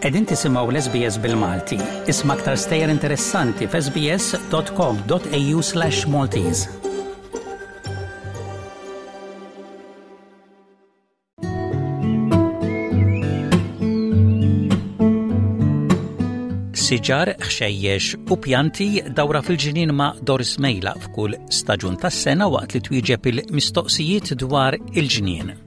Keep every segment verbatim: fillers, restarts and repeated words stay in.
Qegħdin tisimgħu l-S B S bil-Malti. Isma' aktar stejjer interessanti f s b s dot com dot a u slash Maltese. Siġar, ħxejjex u pjanti dawra fil-ġinien ma' Doris Mejla f'kull staġun tas-sena waqt li twieġeb il-mistoqsijiet dwar il-ġinien.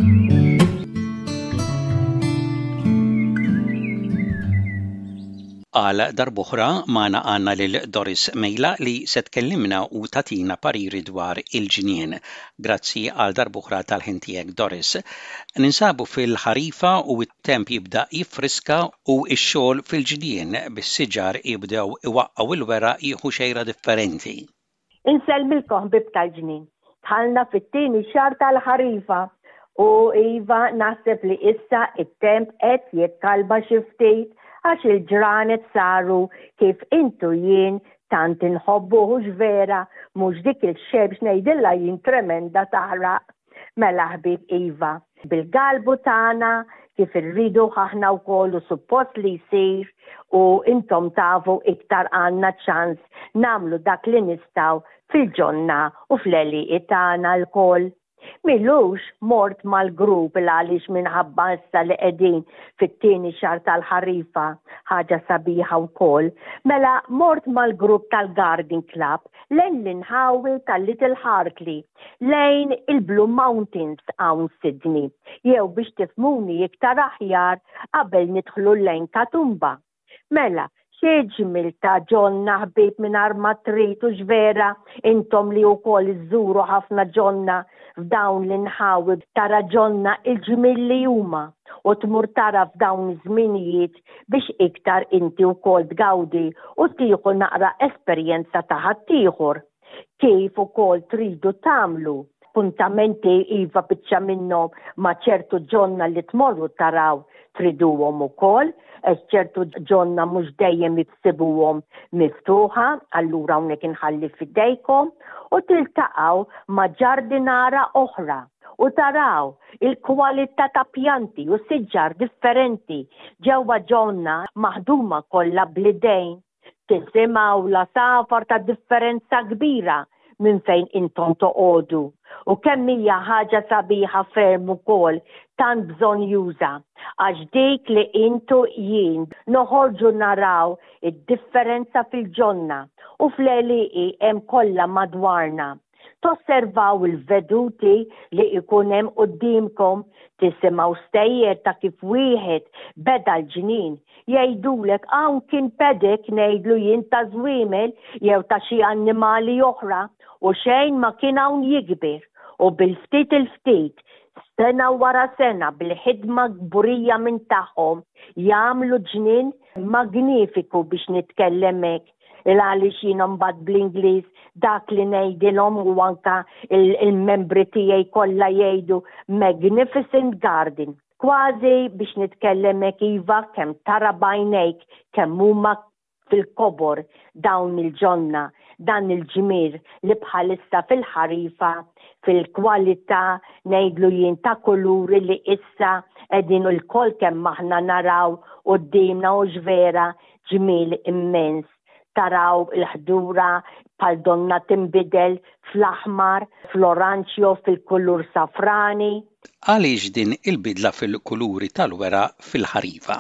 Għal darb'oħra magħna għandna lil Doris Mejla li se tkellimna u tagħtina pariri dwar il-ġinien. Grazzi għal darb'oħra tal-ħin tiegħek, Doris. Ninsabu fil-ħarifa u t-temp jibda jiffriska u x-xogħol fil-ġinien bis-siġar jibdew iwaqqgħu il-weraq jieħu xejra differenti. Insellmilkom bib tal-ġinien. Tħallna fit-tieni xahar tal-ħarifa u iva naħseb li issa it-temp qed jikkalba xi ftit għax il-ġranet saru kif intu jien tant inħobbuhux vera mhux dik il-xebx ngħidilha jien tremenda taħraq. Mela ħbib iva, bil-galbu tagħna kif irridu aħna wkoll u suppost li jsir u intom tafu iktar għandna ċans nagħmlu dak li nistgħu fil-ġonna u fl-għeliq tagħna lkoll. Millux mort mal-grupp għaliex minħabba issa li qegħdin fit-tieni xahar tal-ħarifa ħaġa sabiħa wkoll. Mela mort mal-grupp tal-Garden Club lejn l-inħawi tal-Little Hartley lejn il-Blue Mountains hawn Sydney. Jew biex tifhmuni iktar aħjar qabel nidħlu lejn Katoomba. Mela xi ġimil ta' ġonna ħbib mingħajr ma tridu x'vera intom li wkoll iżżuru ħafna ġonna f'dawn l-inħawi tara ġonna il-ġimil li huma u tmur tara f'dawn iż-żminijiet biex iktar inti wkoll tgawdi u tieħu naqra esperjenza ta' ħaddieħor. Kif ukoll tridu tagħmlu puntamenti iva biċċa minnhom ma' ċertu ġonna li tmorru taraw triduhom ukoll, ċertu ġonna mhux dejjem jibsibuhom miftuħa, allura hawnhekk inħalli f'idejkom u tiltaqgħu ma' ġardinara oħra u taraw il-kwalità ta' pjanti u siġar differenti ġewwa ġonna maħduma kollha bl-idejn. Tisimgħu la safar ta' differenza kbira minn fejn intom toqogħdu. U kemm hija ħaġa sabiħa ferm ukoll tant bżonn juża għax dik li intu jien noħorġu naraw id-differenza fil-ġonna u fl-għeliqi hemm kollha madwarna. Tosservaw il-veduti li ikun hemm qudiemkom, tisimgħu stejjer ta' kif wieħed beda l-ġnien jgħidulek hawn kien pedek ngħidlu jien ta' żwiemel jew ta' xi annimali oħra u xejn ma kien hawn jikber u bil-ftit il-ftit sena wara sena bil-ħidma gburija minn tagħhom jagħmlu ġnien magnifiku biex nitkellem hekk għaliex jiena mbagħad bl-Ingliż dak li ngħidilhom u anke il-membri tiegħi kollha jgħidu magnificent garden. Kważi biex nitkellem hekk iva kemm tara bajnejk kemm huma fil-kobor dawn il-ġonna, dan il-ġimir li bħalissa fil-ħarifa, fil-kwalità ngħidlu jien ta' kuluri li issa qegħdin l-koll kemm aħna naraw qudiemna u x'vera ġmiel immens. Taraw il-ħdura bħal donna tinbidel fl-aħmar, fl-oranġjo, fil-kulur safrani. Għaliex din il-bidla fil-kuluri tal-weraq fil-ħarifa?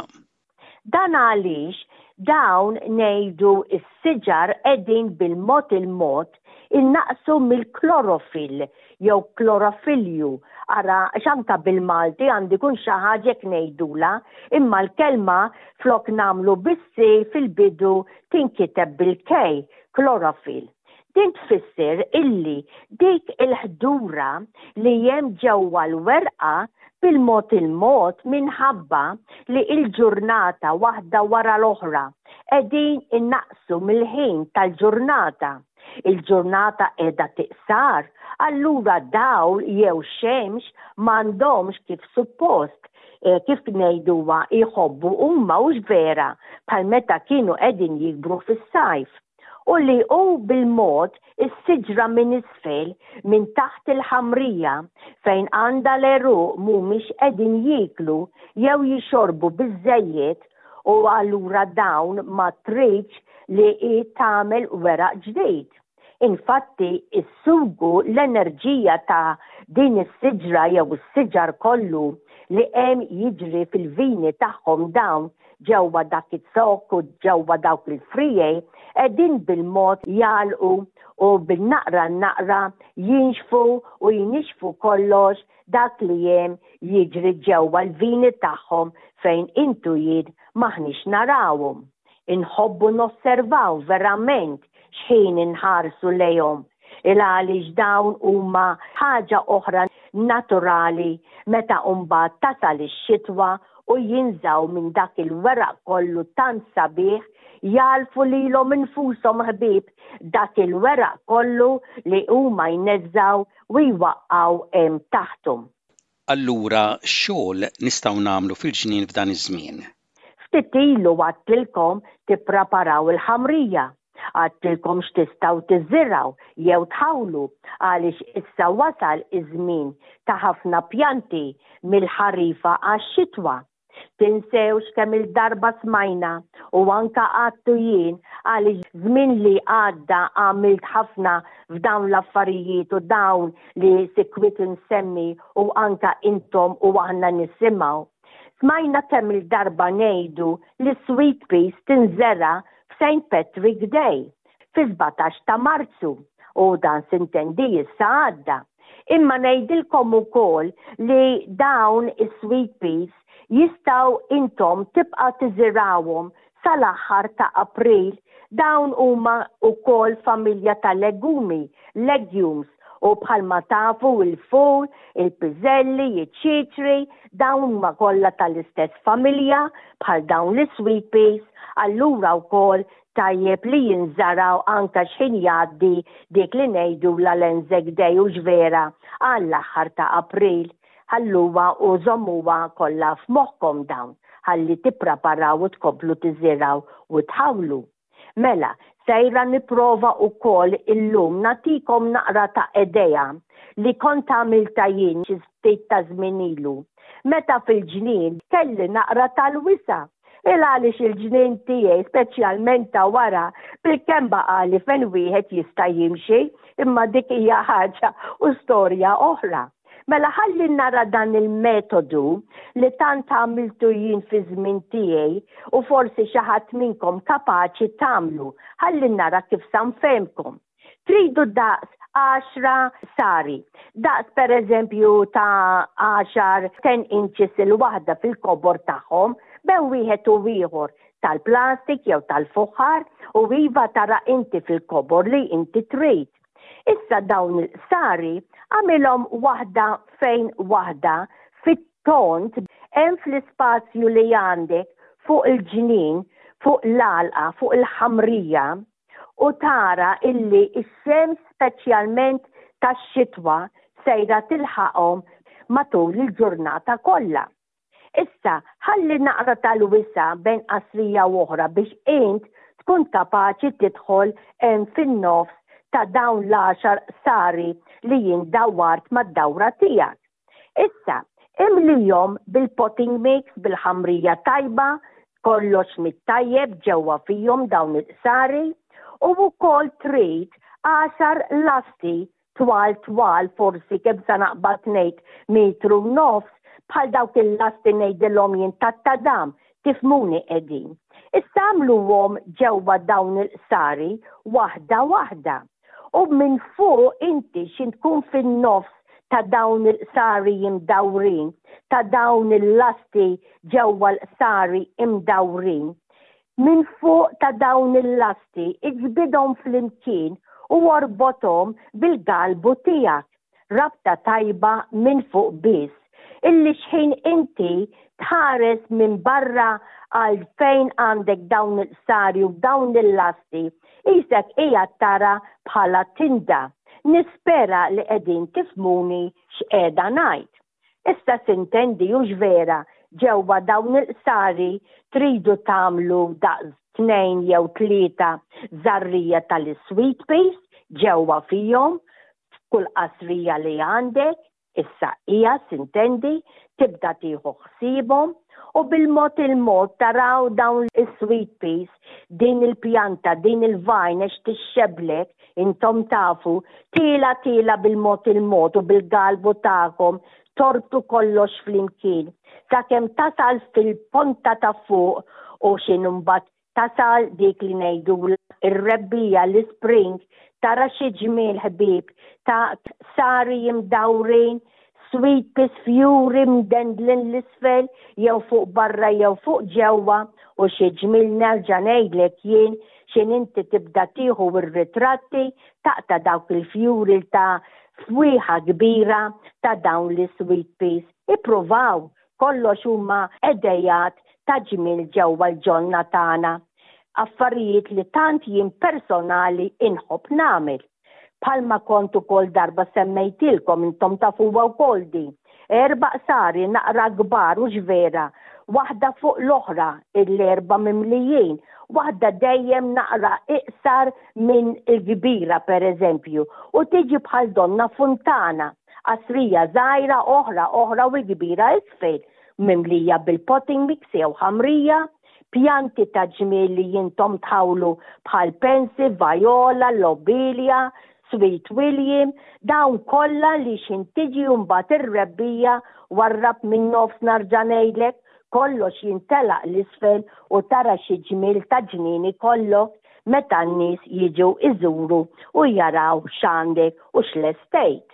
Dan għaliex dawn ngħidu s-siġar qegħdin bil-mod il-mod innaqsu mill-klorofil jew klorofilju. Ara x'anka bil-Malti għandi kun xi ħaġa jekk ngħidula, imma l-kelma flok nagħmlu bis-si fil-bidu tinkiteb bil-kej, klorofil. Din tfisser illi dik il-ħdura li hemm ġewwa l-werqa bil-mod il-mod minħabba li il-ġurnata waħda wara l-oħra qegħdin innaqsu mill-ħin tal-ġurnata. Il-ġurnata qiegħda tiqsar, allura dawl jew xemx m'għandhomx kif suppost eh, kif ngħiduha jħobbu huma hux vera bħal meta kienu qegħdin jikbru fis-sajf. U li hu bil-mod is-siġra minn isfel minn taħt il-ħamrija fejn għandha l-eruq mhumiex qegħdin jieklu jew jixorbu biżżejjed u allura dawn ma tridx li i tagħmel weraq ġdid. Infatti, is-sugu l-enerġija ta' din is-siġra jew is-siġar kollu li hemm jiġri fil-vini tagħhom dawn ġewwa dak it-sok u ġewwa dawk il-frijej qegħdin bil-mod jalqu u bil-naqra naqra jinxfu u jinixfu kollox dak li hemm jiġri ġewwa l-vini tagħhom fejn intu jien maħniex narawhom. Inħobbu nosservaw verament x'ħin inħarsu lejhom. Il għaliex dawn huma ħaġa oħra naturali meta mbagħad tasal ix-xitwa u jinżaw minn dak il-weraq kollu tant sabiħ jalfu lilhom infushom ħbieb dak il-weraq kollu li huma jneżżaw u jwaqqgħu hemm taħthom. Allura x'xogħol nistgħu nagħmlu fil-ġnien f'dan iż-żmien? Ftit ilu għadtilkom tippreparaw il-ħamrija. Għadtilkom x'tistgħu tiżżiraw jew tħawlu għaliex issa wasal iż-żmien ta' ħafna pjanti mill-ħarifa għax-xitwa. Tinsewx kemm il-darba smajna u anka għadtu jien għaliex żmien li għadda għamilt ħafna f'dawn l-affarijiet u dawn li sikwit insemmi u anka intom u aħna nisimgħu. Smajna kemm il-darba ngħidu li sweet peas tinżera f'Saint Patrick Day fi sbatax ta' Marzu u dan sintendi issa għadda. Imma ngħidilkom ukoll li dawn is-sweet peas jistgħu intom tibqa' tiżirawhom sal-aħħar ta' April. Dawn huma wkoll familja ta' legumi, legumes, u bħalma tafu il-ful, il-piżelli, iċ-ċiċri, dawn huma kollha tal-istess familja bħal dawn l-sweet peas, allura wkoll tajjeb li jinżaraw anka x'ħin jgħaddi dik li ngħidu l-Anzac Day u ġvera għall-aħħar ta' April. Ħalluha u żommuha kollha f'moħħkom dawn, ħalli tippreparaw u tkomplu tiżiraw u tħawlu. Mela, sejra niprova ukoll illum natikom naqra ta' idea li kont għamilta jien xi ftit ta' żmien ilu. Meta fil-ġnien kelli naqra tal-wisa. Il għaliex il-ġnien tiegħi speċjalment ta' wara bil-kemm baqali fejn wieħed jista' jimxi, imma dik hija ħaġa u storja oħra. Mela ħalli nara dan il-metodu li tant għamiltu jien fi żmien tiegħi u forsi xi ħadd minnkom kapaċi tagħmlu. Ħalli nara kif sanfehmkom. Tridu daqs għaxra sari. Daqs pereżempju ta' għaxar ten inches il-waħda fil-kobor tagħhom bejn wieħed u ieħor tal-plastik jew tal-fuħar u iva tara inti fil-kobor li inti trid. Issa dawn il-sari għamilhom waħda fejn waħda fit-tont hemm fl-ispazju li għandek fuq il-ġnien, fuq l-għalqa, fuq il-ħamrija u tara illi x-xemx speċjalment tax-xitwa sejra tilħaqhom matul il-ġurnata kollha. Issa ħalli naqra tal-wisa bejn qasrija u oħra biex int tkun kapaċi tidħol hemm fin-nofs ta' dawn l-għaxar sari li jindawart mad-dawra tiegħek. Issa, imlijhom bil-potting mix bil-ħamrija tajba, kollox mit-tajjeb ġewwa fihom dawn il-sari u wkoll trid għaxar lasti twal twal forsi kemm sa naqbad ngħid metru nofs bħal dawk il-lasti ngħidilhom jien tat-tadam tifmuni qegħdin. Issa għamluhom ġewwa dawn il-sari waħda waħda. U minn fuq inti xin tkun fin-nofs ta' dawn il-sari imdawrin, ta' dawn il-lasti ġewwa l-sari imdawrin. Minn fuq ta' dawn il-lasti iġbidhom fl-imkien u orbothom bil-galbu tiegħek. Rabta tajba minn fuq biss. Illi xħin inti tħares minn barra għal fejn għandek dawn il-sari u dawn il-lasti, isek ija tara bħala tinda. Nispera li qegħdin tifmuni x'qiegħda ngħid. Issa sintendi u ġvera ġewwa dawn il-sari tridu tagħmlu daqs tnejn jew tlieta żarrija tal-sweet peas ġewwa fihom f'kull qasrija li għandek. Issa hija sintendi tibda tieħu ħsiebhom u bil-mod il-mod taraw dawn is-sweet peas, din il-pjanta, din il-vajn ex tixxeblek, intom tafu, tila tila bil-mod il-mod u bil-galbu tagħkom tortu kollox flimkien. Sakemm tasal fil-ponta ta' fuq u x'inhu mbagħad tasal dik li ngħidu ir-rebbija l-spring tara xi ġmiel ħbieb ta' sari imdawrin, sweet peas fjuri mdendlin l-isfel jew fuq barra jew fuq ġewwa u xi ġmiel nerġa' ngħidlek jien x'in inti tibda tieħu r-ritratti taqta' dawk il-fjuri ta' fwieħa kbira ta' dawn l-sweet peas. Ippruvaw kollox huma edejat ta' ġmiel ġewwa l-ġonna tagħna. Affarijiet li tant jien personali inħobb nagħmel. Palma kontu kol darba semmejtilkom intom tafuwa wkoll din. Erba' sari naqra kbar u ġvera, waħda fuq l-oħra l-erba' mimlijin, waħda dejjem naqra iqsar minn il-kbira pereżempju u tiġi bħal donna funtana, qasrija żgħira oħra oħra u l-kbira isfel, mimlija bil-potting mix jew ħamrija, pjanti ta' ġmiel li jintom tħawlu bħal pensi, viola, lobelia, Sweet William, dawn kollha li xintiġi mbagħad ir-rebbija warrab minn nofs narġa' ngħidlek, kollox jintelaq l-isfel u tara xi ġmiel ta' ġnieni kollok meta n-nies jiġu iżuru u jaraw x'għandek u x'l-estate.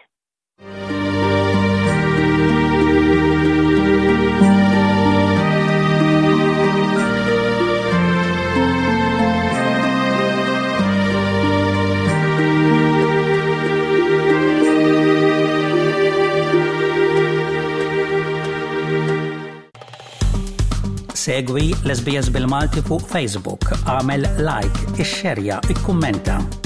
Segwi l-S B S bil-Malti fuq Facebook, għamel like, ixxerja, ikkummenta.